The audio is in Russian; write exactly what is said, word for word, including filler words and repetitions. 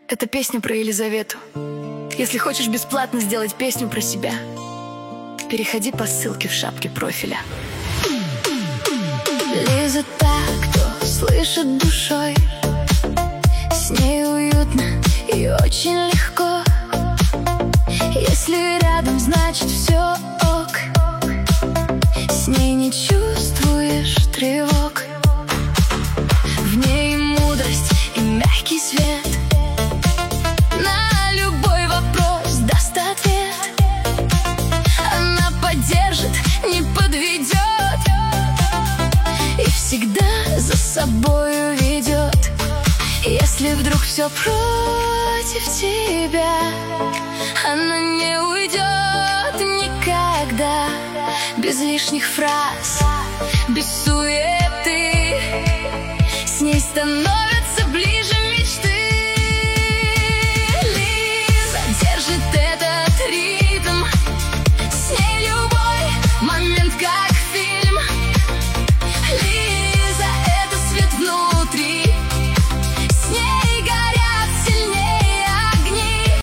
Это песня про Елизавету. Если хочешь бесплатно сделать песню про себя, переходи по ссылке в шапке профиля. Лиза та, кто слышит душой, с ней уютно и очень легко. Если рядом, значит все ок. С ней не чувствуешь тревог. В ней мудрость и мягкий свет. На любой вопрос даст ответ. Она поддержит, не подведет и всегда за собою ведет. Если вдруг все против тебя, она не уйдет никогда. Без лишних фраз, без суеты, с ней становится